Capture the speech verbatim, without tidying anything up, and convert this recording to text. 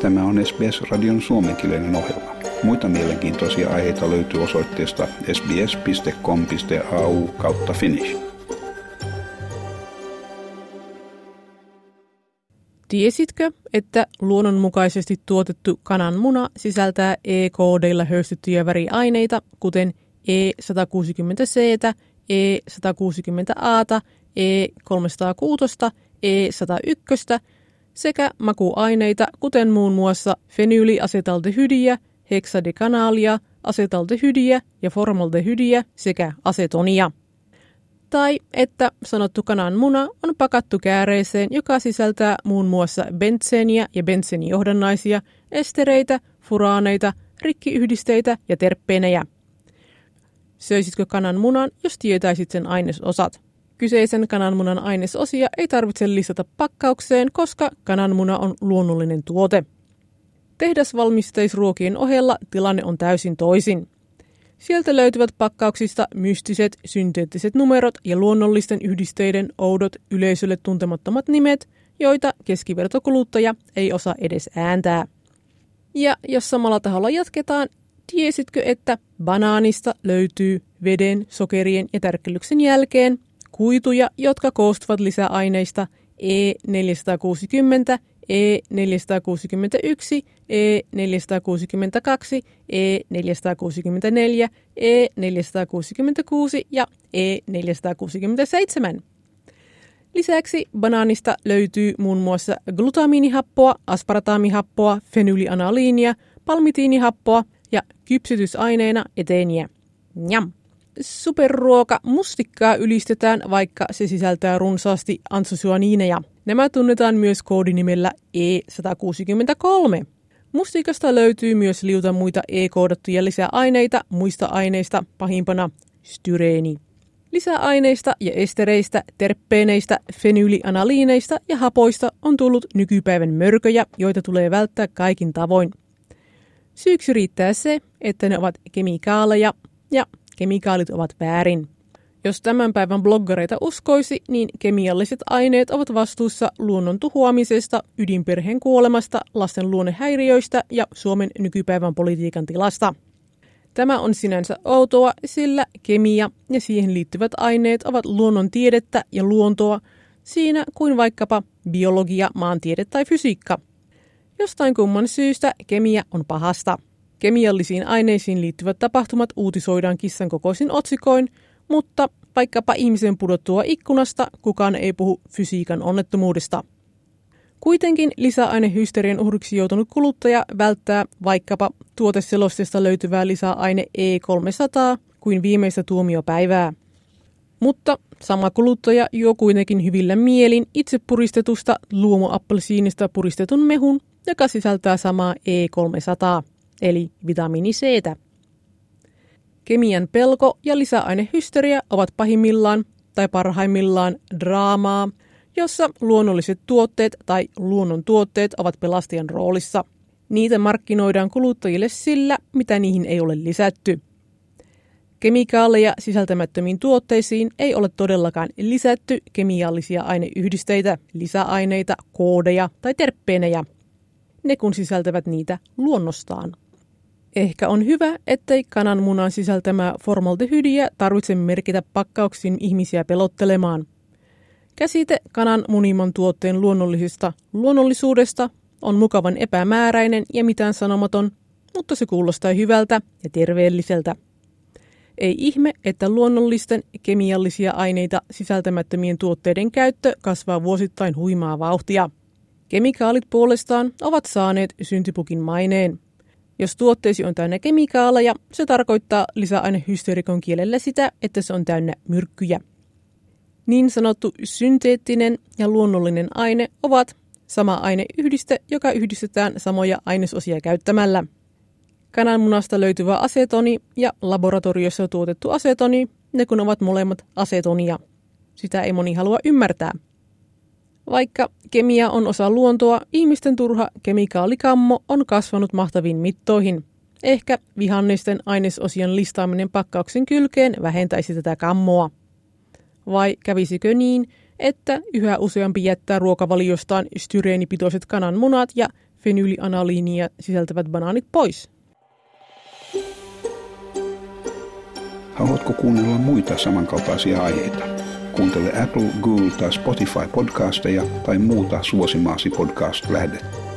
Tämä on S B S-radion suomenkielinen ohjelma. Muita mielenkiintoisia aiheita löytyy osoitteesta sbs piste com piste a u kautta finnish. Tiesitkö, että luonnonmukaisesti tuotettu kananmuna sisältää E-koodeilla höystettyjä väriaineita, kuten E sata kuusikymmentä C, E sata kuusikymmentä A, E kolmesataakuusi, E sata yksi sekä makuaineita, kuten muun muassa fenyyliasetaldehydiä, heksadekanaalia, asetaldehydiä ja formaldehydiä sekä asetonia. Tai että sanottu kananmuna on pakattu kääreeseen, joka sisältää muun muassa bentseeniä ja benseenijohdannaisia, estereitä, furaaneita, rikkiyhdisteitä ja terppeenejä. Söisitkö kananmunan, jos tietäisit sen ainesosat? Kyseisen kananmunan ainesosia ei tarvitse listata pakkaukseen, koska kananmuna on luonnollinen tuote. Tehdasvalmisteisruokien ohella tilanne on täysin toisin. Sieltä löytyvät pakkauksista mystiset, synteettiset numerot ja luonnollisten yhdisteiden oudot yleisölle tuntemattomat nimet, joita keskivertokuluttaja ei osaa edes ääntää. Ja jos samalla taholla jatketaan, tiesitkö, että banaanista löytyy veden, sokerien ja tärkkelyksen jälkeen kuituja, jotka koostuvat lisäaineista E neljäsataakuusikymmentä, E neljäsataakuusikymmentäyksi, E neljäsataakuusikymmentäkaksi, E neljäsataakuusikymmentäneljä, E neljäsataakuusikymmentäkuusi ja E neljäsataakuusikymmentäseitsemän. Lisäksi banaanista löytyy muun muassa glutamiinihappoa, aspartaamihappoa, fenyylianaliinia, palmitiinihappoa ja kypsytysaineena eteeniä. Njam! Superruoka mustikkaa ylistetään, vaikka se sisältää runsaasti antsosianiineja. Nämä tunnetaan myös koodinimellä E sata kuusikymmentäkolme. Mustikasta löytyy myös liuta muita E-koodattuja lisäaineita muista aineista, pahimpana styreeni. Lisäaineista ja estereistä, terppeeneistä, fenyylianaliineista ja hapoista on tullut nykypäivän mörköjä, joita tulee välttää kaikin tavoin. Syyksi riittää se, että ne ovat kemikaaleja ja kemikaalit ovat väärin. Jos tämän päivän bloggareita uskoisi, niin kemialliset aineet ovat vastuussa luonnon tuhoamisesta, ydinperheen kuolemasta, lasten luonnehäiriöistä ja Suomen nykypäivän politiikan tilasta. Tämä on sinänsä outoa, sillä kemia ja siihen liittyvät aineet ovat luonnontiedettä ja luontoa siinä kuin vaikkapa biologia, maantiede tai fysiikka. Jostain kumman syystä kemia on pahasta. Kemiallisiin aineisiin liittyvät tapahtumat uutisoidaan kissan kokoisin otsikoin, mutta vaikkapa ihmisen pudottua ikkunasta kukaan ei puhu fysiikan onnettomuudesta. Kuitenkin lisäainehysterian uhriksi joutunut kuluttaja välttää vaikkapa tuoteselostesta löytyvää lisäaine E kolmesataa kuin viimeistä tuomiopäivää. Mutta sama kuluttaja juo kuitenkin hyvillä mielin itse puristetusta luomuappelsiinista puristetun mehun, joka sisältää samaa E kolmesataa, eli vitamiini C:tä. Kemian pelko ja lisäainehysteria ovat pahimmillaan tai parhaimmillaan draamaa, jossa luonnolliset tuotteet tai luonnontuotteet ovat pelastajan roolissa. Niitä markkinoidaan kuluttajille sillä, mitä niihin ei ole lisätty. Kemikaaleja sisältämättömiin tuotteisiin ei ole todellakaan lisätty kemiallisia aineyhdisteitä, lisäaineita, koodeja tai terppeenejä. Ne kun sisältävät niitä luonnostaan. Ehkä on hyvä, ettei kananmunan sisältämää formaldehydiä tarvitse merkitä pakkauksiin ihmisiä pelottelemaan. Käsite kananmunimman tuotteen luonnollisesta luonnollisuudesta on mukavan epämääräinen ja mitään sanomaton, mutta se kuulostaa hyvältä ja terveelliseltä. Ei ihme, että luonnollisten kemiallisia aineita sisältämättömien tuotteiden käyttö kasvaa vuosittain huimaa vauhtia. Kemikaalit puolestaan ovat saaneet syntipukin maineen. Jos tuotteesi on täynnä kemikaaleja, se tarkoittaa lisäainehysterikon kielellä sitä, että se on täynnä myrkkyjä. Niin sanottu synteettinen ja luonnollinen aine ovat sama aineyhdiste, joka yhdistetään samoja ainesosia käyttämällä. Kananmunasta löytyvä asetoni ja laboratoriossa tuotettu asetoni, ne kun ovat molemmat asetonia. Sitä ei moni halua ymmärtää. Vaikka kemia on osa luontoa, ihmisten turha kemikaalikammo on kasvanut mahtaviin mittoihin. Ehkä vihannesten ainesosien listaaminen pakkauksen kylkeen vähentäisi tätä kammoa. Vai kävisikö niin, että yhä useampi jättää ruokavaliostaan styreenipitoiset kananmunat ja fenyylianaliinia sisältävät banaanit pois. Haluatko kuunnella muita samankaltaisia aiheita? Kuuntele Apple, Google tai Spotify podcasteja tai muuta suosimaasi podcast-lähdettä.